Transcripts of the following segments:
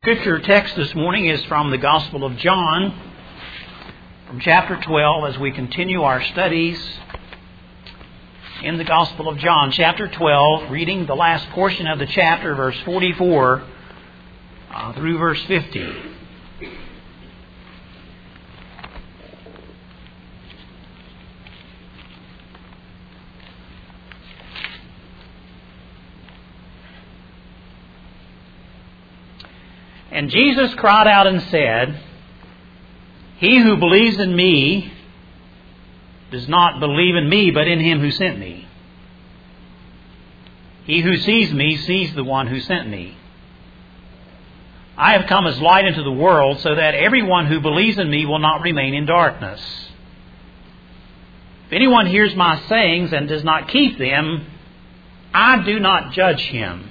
Scripture text this morning is from the Gospel of John, from chapter 12, as we continue our studies in the Gospel of John. Chapter 12, reading the last portion of the chapter, verse 44 through verse 50. And Jesus cried out and said, "He who believes in me does not believe in me, but in him who sent me. He who sees me sees the one who sent me. I have come as light into the world, so that everyone who believes in me will not remain in darkness. If anyone hears my sayings and does not keep them, I do not judge him.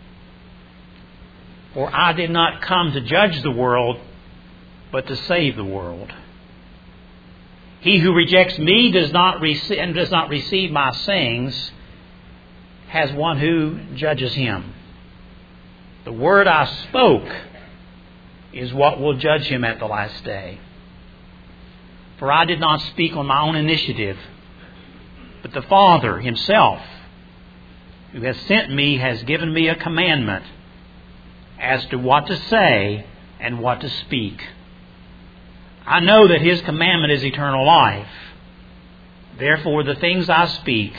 For I did not come to judge the world, but to save the world. He who rejects me does not receive my sayings has one who judges him. The word I spoke is what will judge him at the last day. For I did not speak on my own initiative, but the Father himself, who has sent me, has given me a commandment as to what to say and what to speak. I know that His commandment is eternal life. Therefore, the things I speak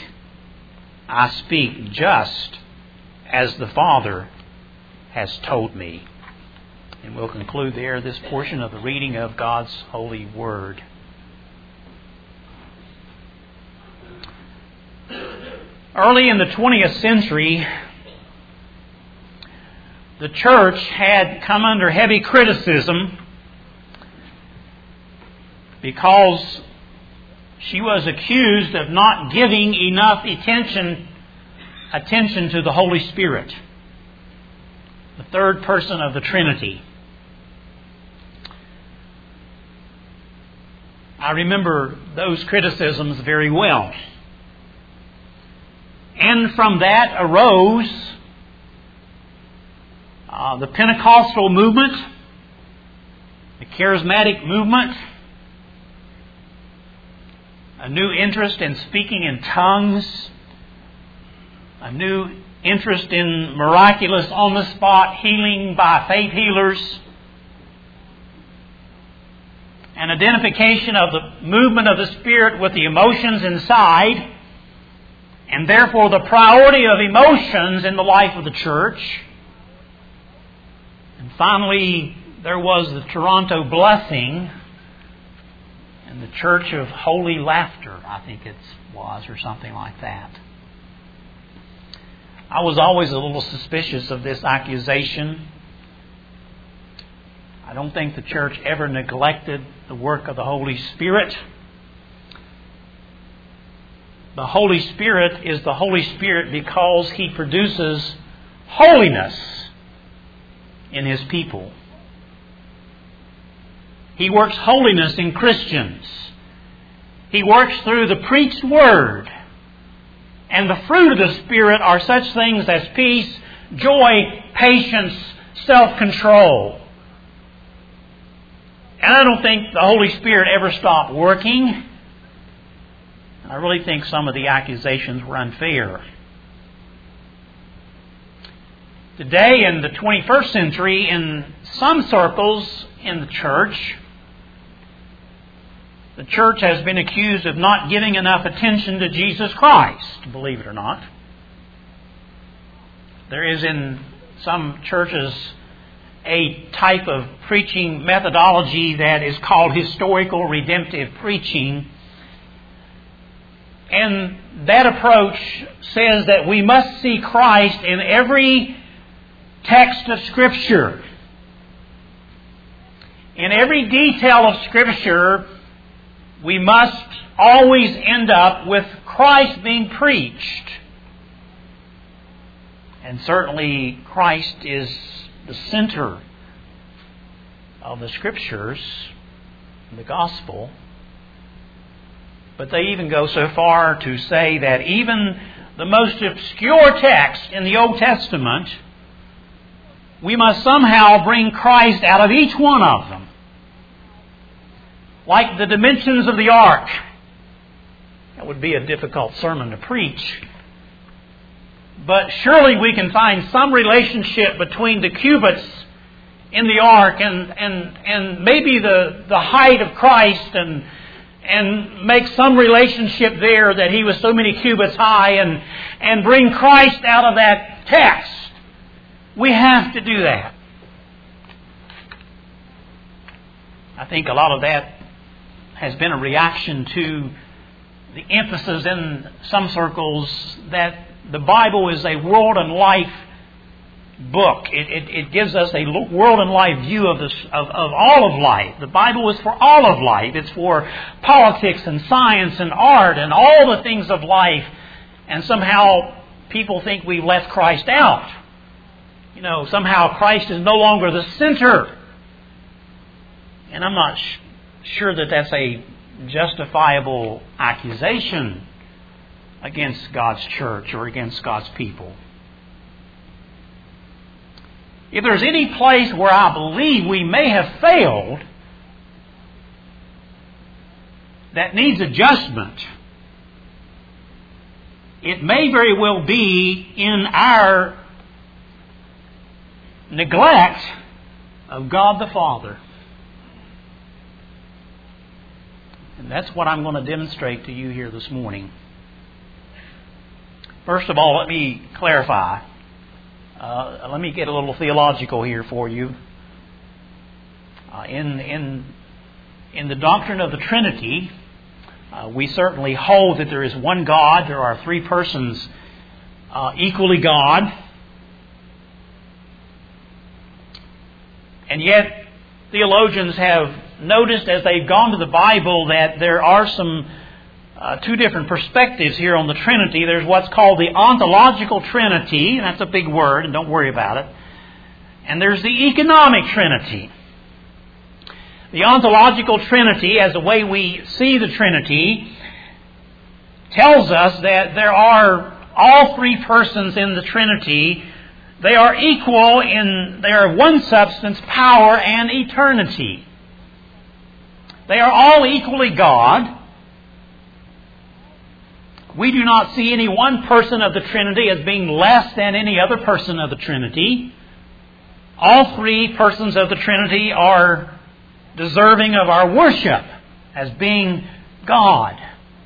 just as the Father has told me." And we'll conclude there this portion of the reading of God's holy word. Early in the 20th century, the church had come under heavy criticism because she was accused of not giving enough attention to the Holy Spirit, the third person of the Trinity. I remember those criticisms very well. And from that arose the Pentecostal movement, the charismatic movement, a new interest in speaking in tongues, a new interest in miraculous on-the-spot healing by faith healers, an identification of the movement of the Spirit with the emotions inside, and therefore the priority of emotions in the life of the church. And finally, there was the Toronto Blessing and the Church of Holy Laughter, I think it was, or something like that. I was always a little suspicious of this accusation. I don't think the church ever neglected the work of the Holy Spirit. The Holy Spirit is the Holy Spirit because He produces holiness in His people. He works holiness in Christians. He works through the preached Word. And the fruit of the Spirit are such things as peace, joy, patience, self-control. And I don't think the Holy Spirit ever stopped working. I really think some of the accusations were unfair. Today, in the 21st century, in some circles in the church has been accused of not giving enough attention to Jesus Christ, believe it or not. There is in some churches a type of preaching methodology that is called historical redemptive preaching. And that approach says that we must see Christ in every text of Scripture. In every detail of Scripture, we must always end up with Christ being preached. And certainly Christ is the center of the Scriptures, the Gospel. But they even go so far to say that even the most obscure text in the Old Testament we must somehow bring Christ out of each one of them. Like the dimensions of the ark. That would be a difficult sermon to preach. But surely we can find some relationship between the cubits in the ark and maybe the height of Christ and make some relationship there that He was so many cubits high and bring Christ out of that text. We have to do that. I think a lot of that has been a reaction to the emphasis in some circles that the Bible is a world and life book. It gives us a world and life view of all of life. The Bible is for all of life. It's for politics and science and art and all the things of life. And somehow people think we've left Christ out. You know, somehow Christ is no longer the center. And I'm not sure that that's a justifiable accusation against God's church or against God's people. If there's any place where I believe we may have failed that needs adjustment, it may very well be in our neglect of God the Father. And that's what I'm going to demonstrate to you here this morning. First of all, let me clarify. Let me get a little theological here for you. In the doctrine of the Trinity, we certainly hold that there is one God. There are three persons equally God. And yet, theologians have noticed as they've gone to the Bible that there are some two different perspectives here on the Trinity. There's what's called the ontological Trinity, and that's a big word, and don't worry about it. And there's the economic Trinity. The ontological Trinity, as the way we see the Trinity, tells us that there are all three persons in the Trinity. They are equal in their one substance, power, and eternity. They are all equally God. We do not see any one person of the Trinity as being less than any other person of the Trinity. All three persons of the Trinity are deserving of our worship as being God.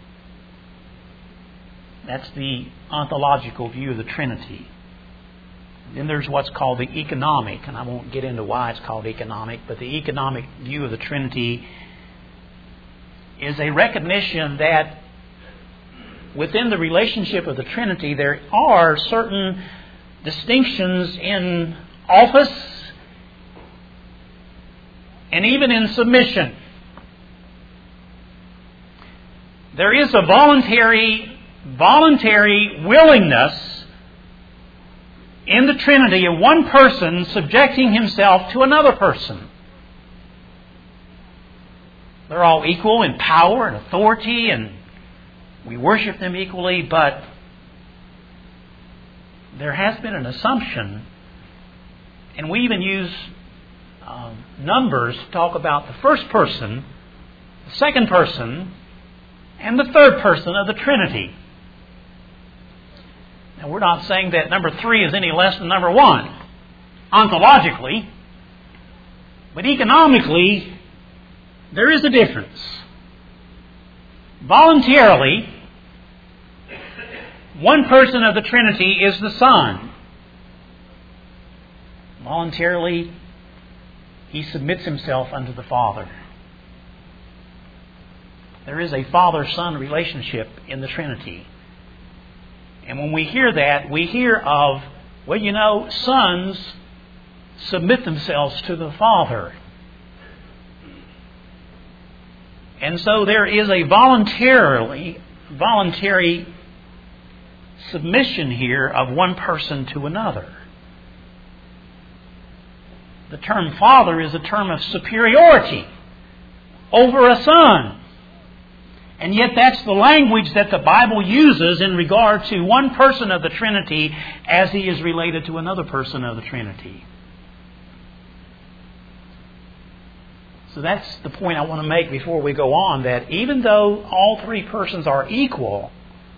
That's the ontological view of the Trinity. Then there's what's called the economic, and I won't get into why it's called economic, but the economic view of the Trinity is a recognition that within the relationship of the Trinity there are certain distinctions in office and even in submission. There is a voluntary willingness in the Trinity of one person subjecting himself to another person. They're all equal in power and authority, and we worship them equally, but there has been an assumption, and we even use numbers to talk about the first person, the second person, and the third person of the Trinity. Now, we're not saying that number 3 is any less than number 1, ontologically, but economically, there is a difference. Voluntarily, one person of the Trinity is the Son. Voluntarily, He submits Himself unto the Father. There is a Father-Son relationship in the Trinity. And when we hear that, we hear of, well, you know, sons submit themselves to the Father. And so there is a voluntary submission here of one person to another. The term father is a term of superiority over a son. And yet that's the language that the Bible uses in regard to one person of the Trinity as he is related to another person of the Trinity. So that's the point I want to make before we go on, that even though all three persons are equal,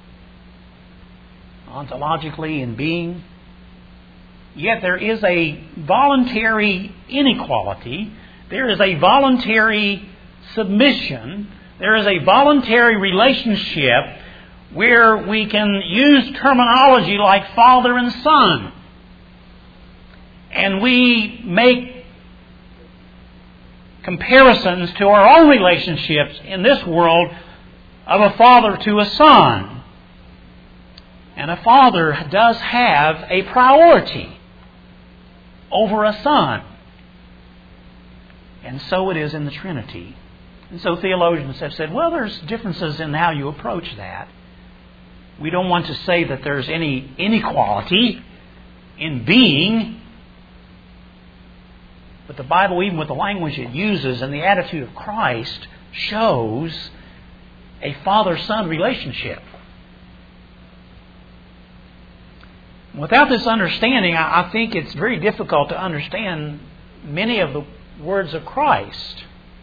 ontologically in being, yet there is a voluntary inequality, there is a voluntary submission, there is a voluntary relationship where we can use terminology like father and son. And we make comparisons to our own relationships in this world of a father to a son. And a father does have a priority over a son. And so it is in the Trinity. And so theologians have said, well, there's differences in how you approach that. We don't want to say that there's any inequality in being. But the Bible, even with the language it uses and the attitude of Christ, shows a father-son relationship. Without this understanding, I think it's very difficult to understand many of the words of Christ.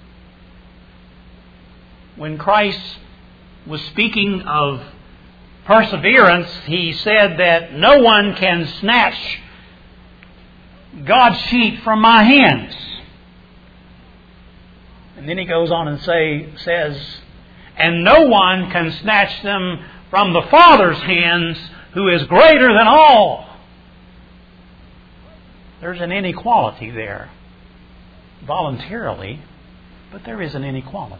When Christ was speaking of perseverance, He said that no one can snatch God's sheep from my hands. And then He goes on and says, and no one can snatch them from the Father's hands, who is greater than all. There's an inequality there, voluntarily, but there is an inequality.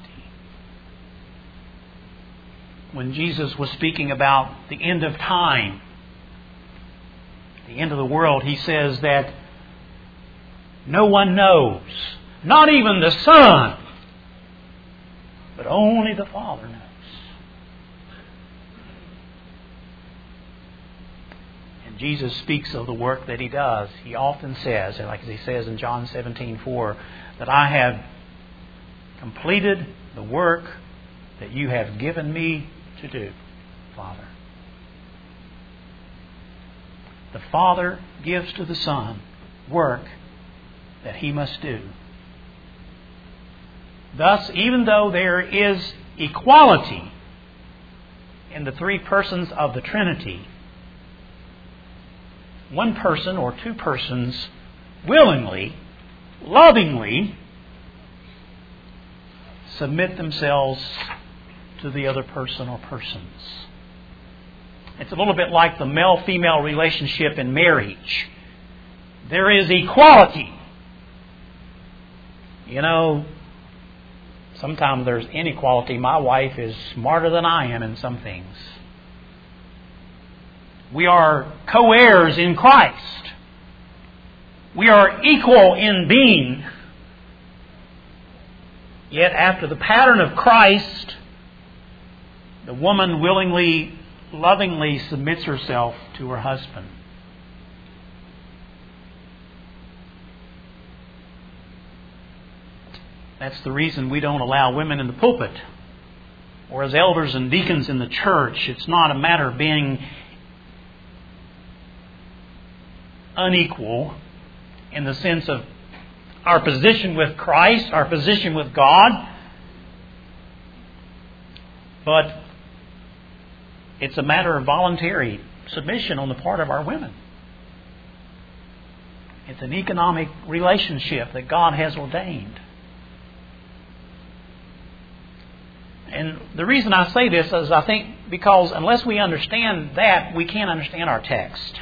When Jesus was speaking about the end of time, the end of the world, He says that no one knows, not even the Son, but only the Father knows. And Jesus speaks of the work that He does. He often says, like He says in John 17:4, that I have completed the work that you have given me to do, Father. The Father gives to the Son work that He must do. Thus, even though there is equality in the three persons of the Trinity, one person or two persons willingly, lovingly submit themselves to the other person or persons. It's a little bit like the male-female relationship in marriage. There is equality. You know, sometimes there's inequality. My wife is smarter than I am in some things. We are co-heirs in Christ. We are equal in being. Yet after the pattern of Christ, the woman willingly, lovingly submits herself to her husband. That's the reason we don't allow women in the pulpit or as elders and deacons in the church. It's not a matter of being unequal in the sense of our position with Christ, our position with God, but it's a matter of voluntary submission on the part of our women. It's an economic relationship that God has ordained. And the reason I say this is I think because unless we understand that, we can't understand our text.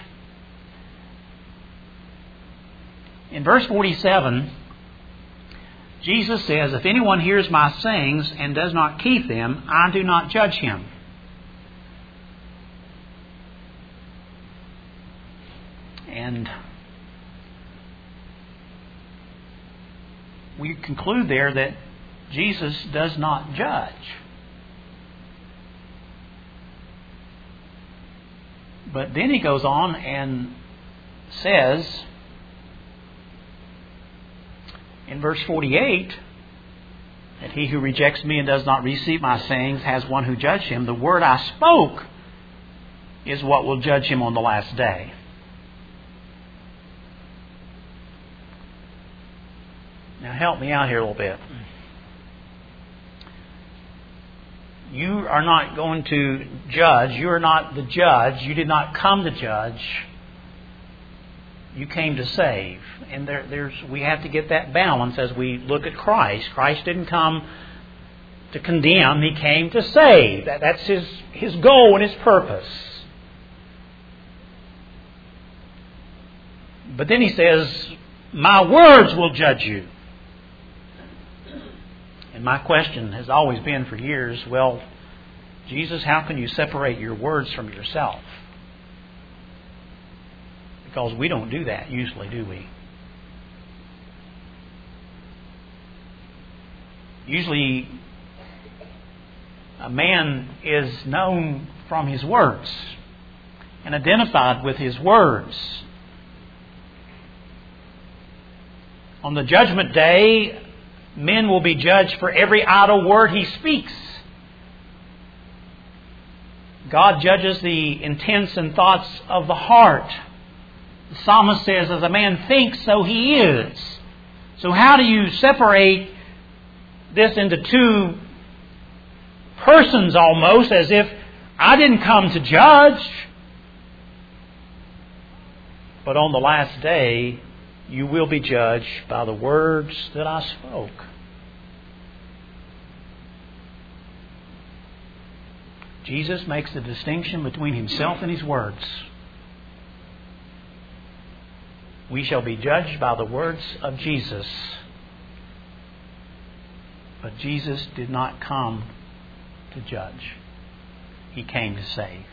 In verse 47, Jesus says, if anyone hears my sayings and does not keep them, I do not judge him. And we conclude there that Jesus does not judge. But then He goes on and says in verse 48 that he who rejects me and does not receive my sayings has one who judges him. The word I spoke is what will judge him on the last day. Now help me out here a little bit. You are not going to judge. You are not the judge. You did not come to judge. You came to save. And we have to get that balance as we look at Christ. Christ didn't come to condemn. He came to save. That's His goal and His purpose. But then He says, my words will judge you. And my question has always been for years, well, Jesus, how can you separate your words from yourself? Because we don't do that usually, do we? Usually, a man is known from his words and identified with his words. On the judgment day, men will be judged for every idle word he speaks. God judges the intents and thoughts of the heart. The psalmist says, as a man thinks, so he is. So how do you separate this into two persons almost, as if I didn't come to judge? But on the last day, you will be judged by the words that I spoke. Jesus makes a distinction between Himself and His words. We shall be judged by the words of Jesus. But Jesus did not come to judge. He came to save.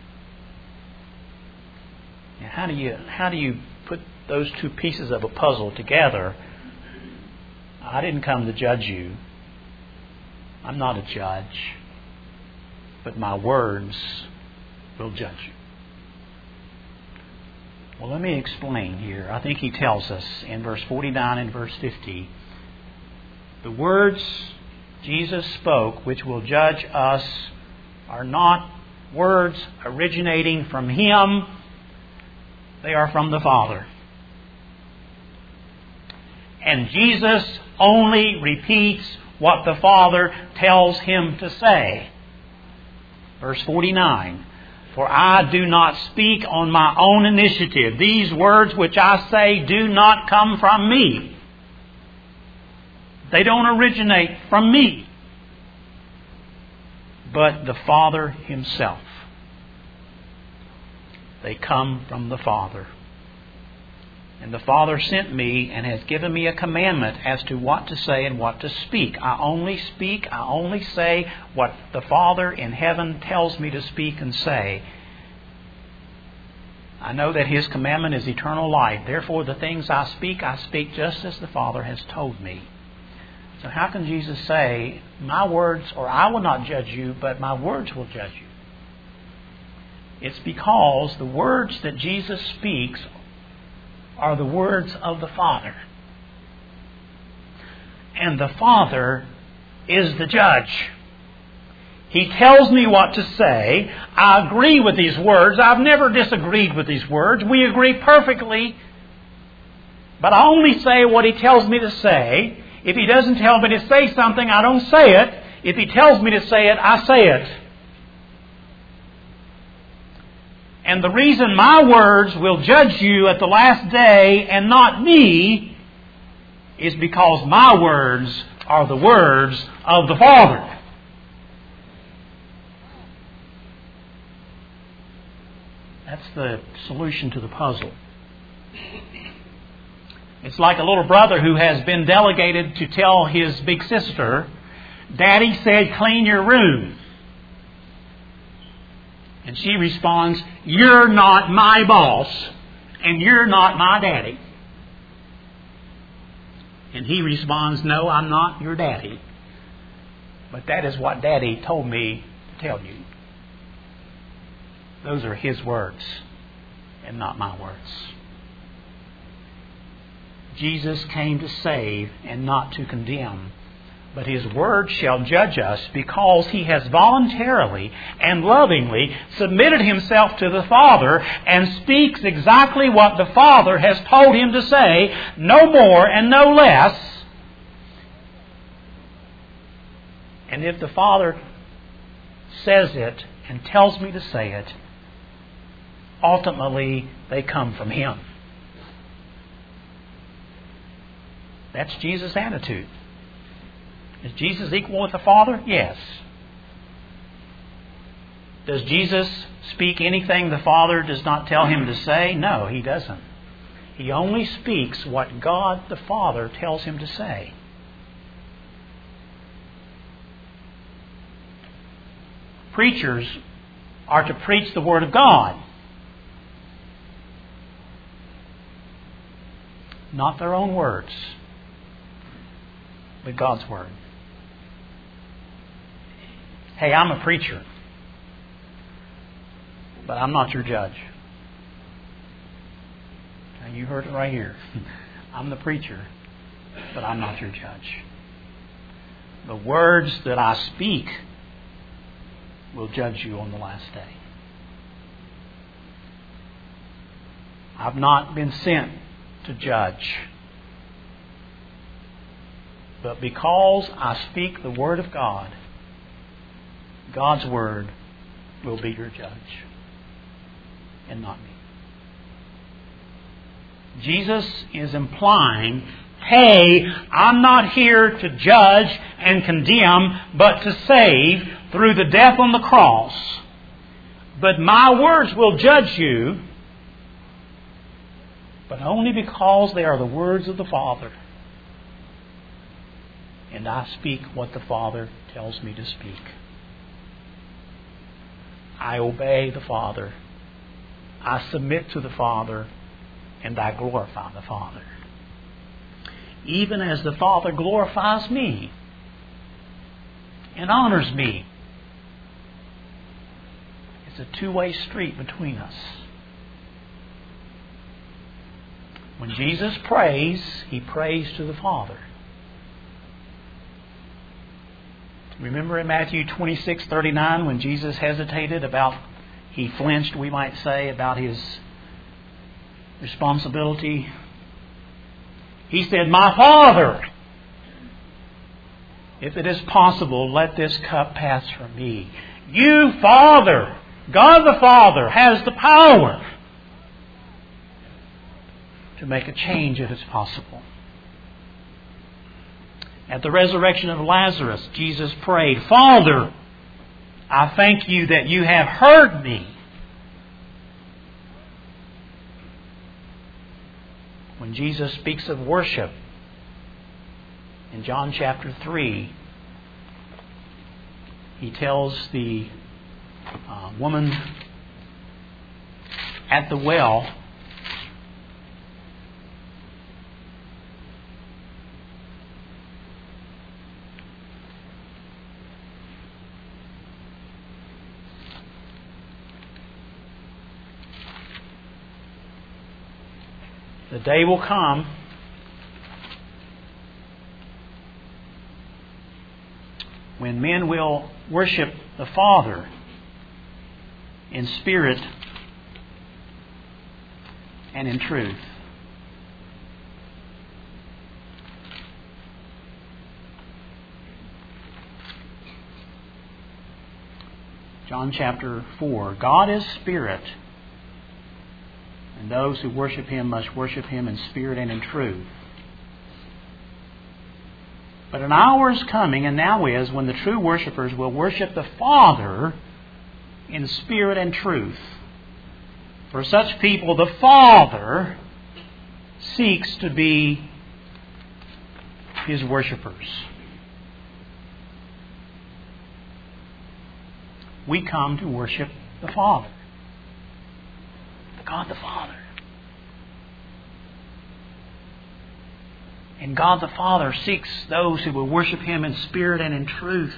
Now, how do you put those two pieces of a puzzle together? I didn't come to judge you. I'm not a judge. But my words will judge you. Well, let me explain here. I think He tells us in verse 49 and verse 50, the words Jesus spoke, which will judge us, are not words originating from Him. They are from the Father. And Jesus only repeats what the Father tells Him to say. Verse 49, for I do not speak on my own initiative. These words which I say do not come from me. They don't originate from me, but the Father Himself. They come from the Father. And the Father sent me and has given me a commandment as to what to say and what to speak. I only say what the Father in heaven tells me to speak and say. I know that His commandment is eternal life. Therefore, the things I speak just as the Father has told me. So how can Jesus say, my words, or I will not judge you, but my words will judge you? It's because the words that Jesus speaks are the words of the Father. And the Father is the judge. He tells me what to say. I agree with these words. I've never disagreed with these words. We agree perfectly. But I only say what He tells me to say. If He doesn't tell me to say something, I don't say it. If He tells me to say it, I say it. And the reason my words will judge you at the last day and not me is because my words are the words of the Father. That's the solution to the puzzle. It's like a little brother who has been delegated to tell his big sister, Daddy said clean your room. And she responds, you're not my boss, and you're not my daddy. And he responds, no, I'm not your daddy. But that is what Daddy told me to tell you. Those are His words, and not my words. Jesus came to save and not to condemn. But His word shall judge us because He has voluntarily and lovingly submitted Himself to the Father and speaks exactly what the Father has told Him to say, no more and no less. And if the Father says it and tells me to say it, ultimately they come from Him. That's Jesus' attitude. Is Jesus equal with the Father? Yes. Does Jesus speak anything the Father does not tell Him to say? No, He doesn't. He only speaks what God the Father tells Him to say. Preachers are to preach the Word of God, not their own words, but God's Word. Hey, I'm a preacher, but I'm not your judge. Now, you heard it right here. I'm the preacher, but I'm not your judge. The words that I speak will judge you on the last day. I've not been sent to judge. But because I speak the Word of God, God's Word will be your judge, and not me. Jesus is implying, hey, I'm not here to judge and condemn, but to save through the death on the cross. But my words will judge you, but only because they are the words of the Father. And I speak what the Father tells me to speak. I obey the Father. I submit to the Father, and I glorify the Father. Even as the Father glorifies me and honors me. It's a two-way street between us. When Jesus prays, He prays to the Father. Remember in Matthew 26:39 when Jesus hesitated about, He flinched, we might say, about His responsibility. He said, "My Father, if it is possible, let this cup pass from me." You, Father, God the Father, has the power to make a change if it's possible. At the resurrection of Lazarus, Jesus prayed, "Father, I thank you that you have heard me." When Jesus speaks of worship in John chapter 3, He tells the woman at the well, the day will come when men will worship the Father in spirit and in truth. John chapter 4. God is spirit, and those who worship Him must worship Him in spirit and in truth. But an hour is coming, and now is, when the true worshipers will worship the Father in spirit and truth. For such people, the Father seeks to be His worshipers. We come to worship the Father, God the Father. And God the Father seeks those who will worship Him in spirit and in truth.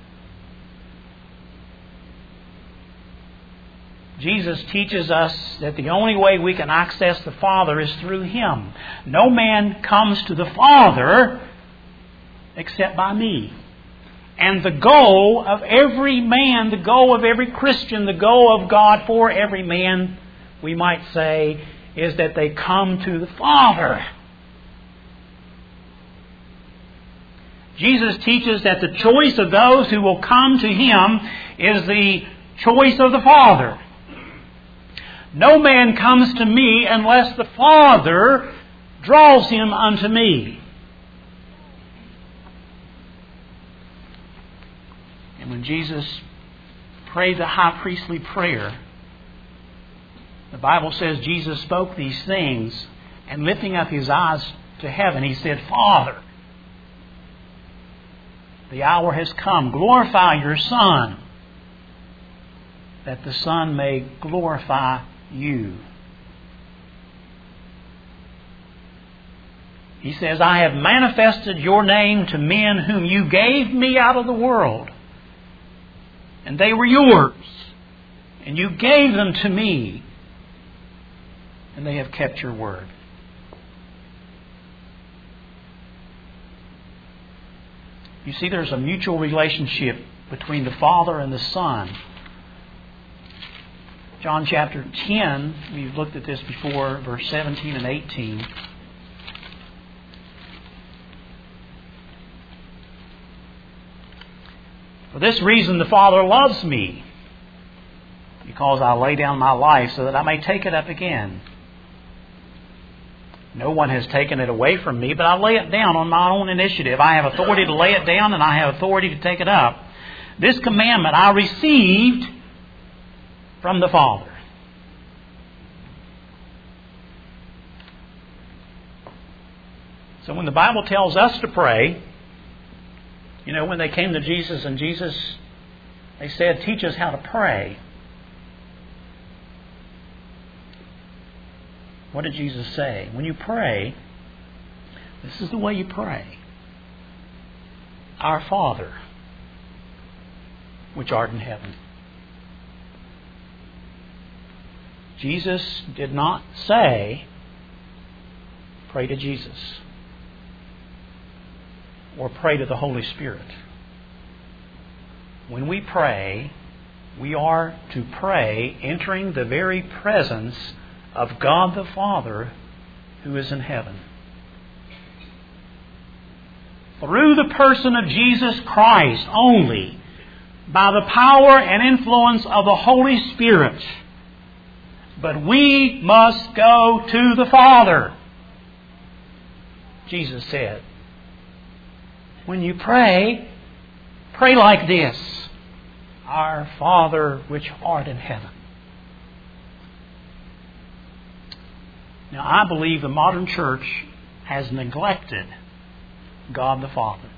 Jesus teaches us that the only way we can access the Father is through Him. No man comes to the Father except by me. And the goal of every man, the goal of every Christian, the goal of God for every man, we might say, is that they come to the Father. Jesus teaches that the choice of those who will come to Him is the choice of the Father. No man comes to me unless the Father draws him unto me. And when Jesus prayed the high priestly prayer, the Bible says Jesus spoke these things, and lifting up His eyes to heaven, He said, Father, the hour has come. Glorify your Son, that the Son may glorify you. He says, I have manifested your name to men whom you gave me out of the world. And they were yours. And you gave them to me. And they have kept your word. You see, there's a mutual relationship between the Father and the Son. John chapter 10, we've looked at this before, verse 17 and 18. For this reason the Father loves me, because I lay down my life so that I may take it up again. No one has taken it away from me, but I lay it down on my own initiative. I have authority to lay it down, and I have authority to take it up. This commandment I received from the Father. So when the Bible tells us to pray, you know, when they came to Jesus and they said, teach us how to pray. What did Jesus say? When you pray, this is the way you pray. Our Father, which art in heaven. Jesus did not say, pray to Jesus or pray to the Holy Spirit. When we pray, we are to pray entering the very presence of God the Father who is in heaven. Through the person of Jesus Christ only, by the power and influence of the Holy Spirit. But we must go to the Father. Jesus said, when you pray, pray like this. Our Father which art in heaven. Now, I believe the modern church has neglected God the Father.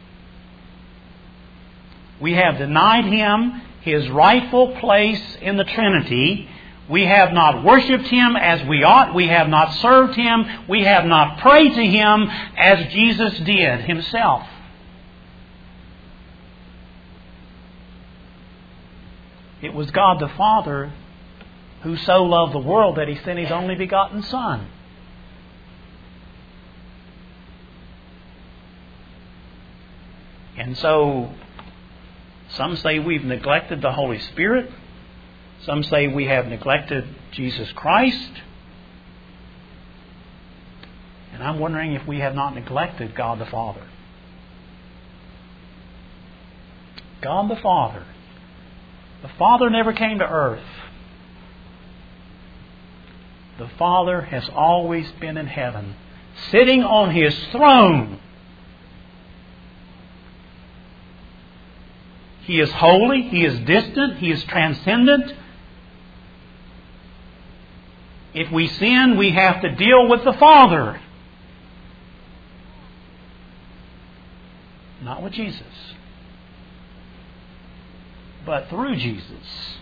We have denied Him His rightful place in the Trinity. We have not worshipped Him as we ought. We have not served Him. We have not prayed to Him as Jesus did Himself. It was God the Father who so loved the world that He sent His only begotten Son. And so, some say we've neglected the Holy Spirit. Some say we have neglected Jesus Christ. And I'm wondering if we have not neglected God the Father. God the Father. The Father never came to earth. The Father has always been in heaven, sitting on His throne. He is holy, He is distant, He is transcendent. If we sin, we have to deal with the Father. Not with Jesus. But through Jesus,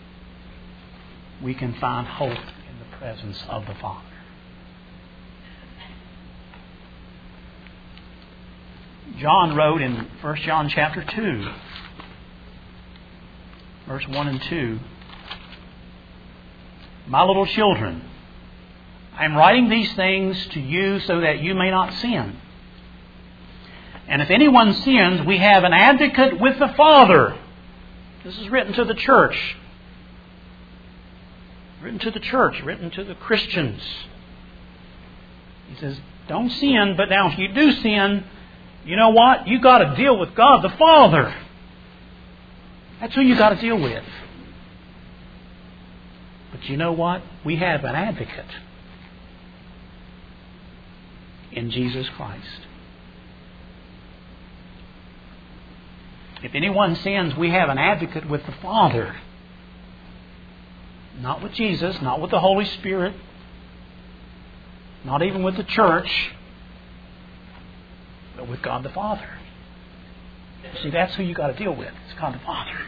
we can find hope in the presence of the Father. John wrote in 1 John chapter 2, verse 1 and 2, My little children, I am writing these things to you so that you may not sin. And if anyone sins, we have an advocate with the Father. This is written to the church. Written to the church, written to the Christians. He says, don't sin, but now if you do sin, You know what? You got to deal with God the Father. That's who you got to deal with. But you know what? We have an advocate in Jesus Christ. If anyone sins, we have an advocate with the Father. Not with Jesus, not with the Holy Spirit, not even with the church, but with God the Father. See, that's who you got to deal with. It's God the Father.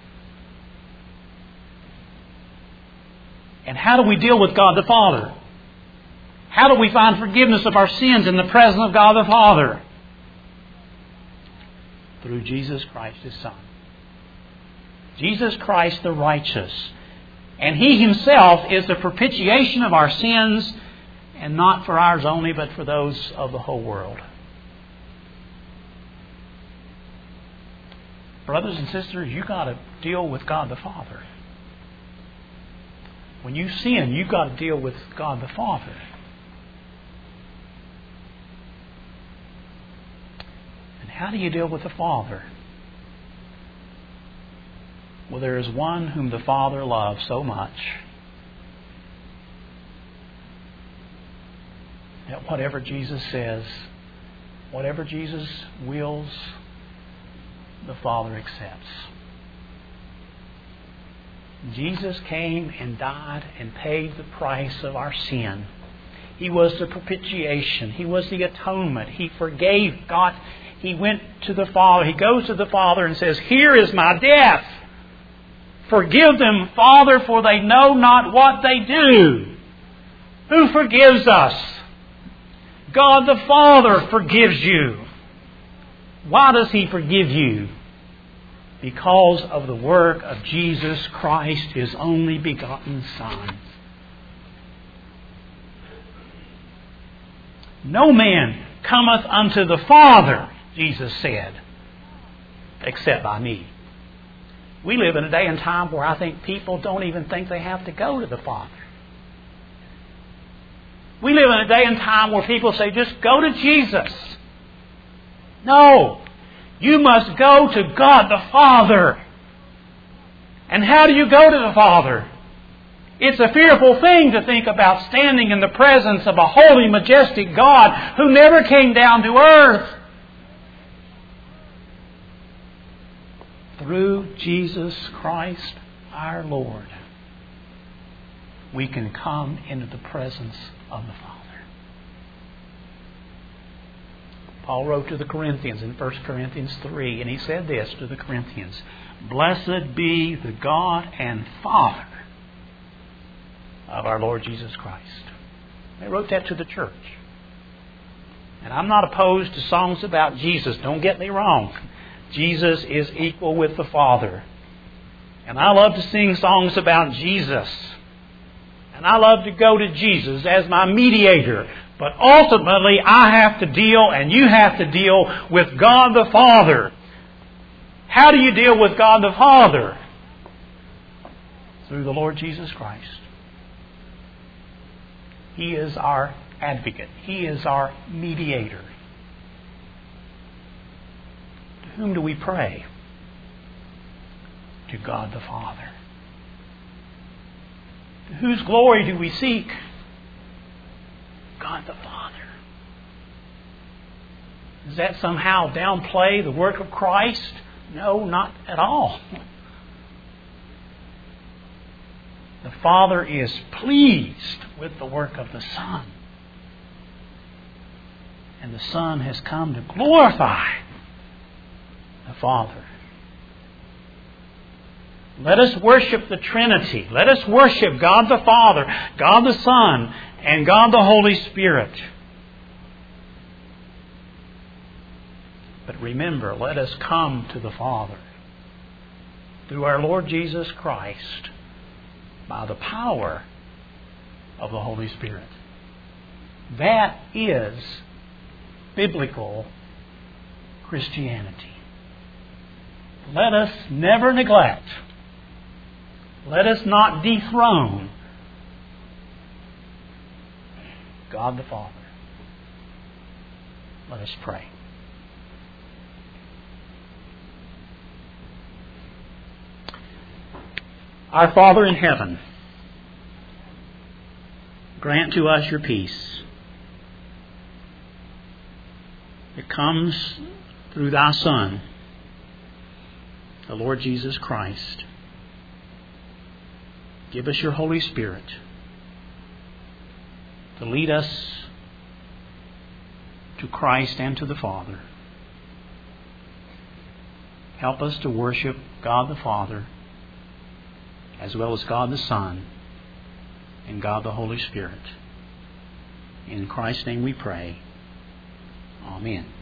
And how do we deal with God the Father? How do we find forgiveness of our sins in the presence of God the Father? Through Jesus Christ, His Son. Jesus Christ the righteous. And He Himself is the propitiation of our sins, and not for ours only, but for those of the whole world. Brothers and sisters, you've got to deal with God the Father. When you sin, you've got to deal with God the Father. And how do you deal with the Father? Well, there is one whom the Father loves so much that whatever Jesus says, whatever Jesus wills, the Father accepts. Jesus came and died and paid the price of our sin. He was the propitiation. He was the atonement. He forgave God. He went to the Father. He goes to the Father and says, "Here is my death. Forgive them, Father, for they know not what they do." Who forgives us? God the Father forgives you. Why does He forgive you? Because of the work of Jesus Christ, His only begotten Son. No man cometh unto the Father, Jesus said, except by me. We live in a day and time where I think people don't even think they have to go to the Father. We live in a day and time where people say, just go to Jesus. No. You must go to God the Father. And how do you go to the Father? It's a fearful thing to think about standing in the presence of a holy, majestic God who never came down to earth. Through Jesus Christ our Lord, we can come into the presence of the Father. Paul wrote to the Corinthians in 1 Corinthians 3, and he said this to the Corinthians, "Blessed be the God and Father of our Lord Jesus Christ." They wrote that to the church. And I'm not opposed to songs about Jesus. Don't get me wrong. Jesus is equal with the Father. And I love to sing songs about Jesus. And I love to go to Jesus as my mediator. But ultimately, I have to deal, and you have to deal, with God the Father. How do you deal with God the Father? Through the Lord Jesus Christ. He is our advocate. He is our mediator. To whom do we pray? To God the Father. To whose glory do we seek? God the Father. Does that somehow downplay the work of Christ? No, not at all. The Father is pleased with the work of the Son. And the Son has come to glorify the Father. Let us worship the Trinity. Let us worship God the Father, God the Son, and God the Holy Spirit. But remember, let us come to the Father through our Lord Jesus Christ by the power of the Holy Spirit. That is biblical Christianity. Let us never neglect. Let us not dethrone God the Father. Let us pray. Our Father in heaven, grant to us your peace. It comes through thy Son, the Lord Jesus Christ. Give us your Holy Spirit to lead us to Christ and to the Father. Help us to worship God the Father as well as God the Son and God the Holy Spirit. In Christ's name we pray. Amen.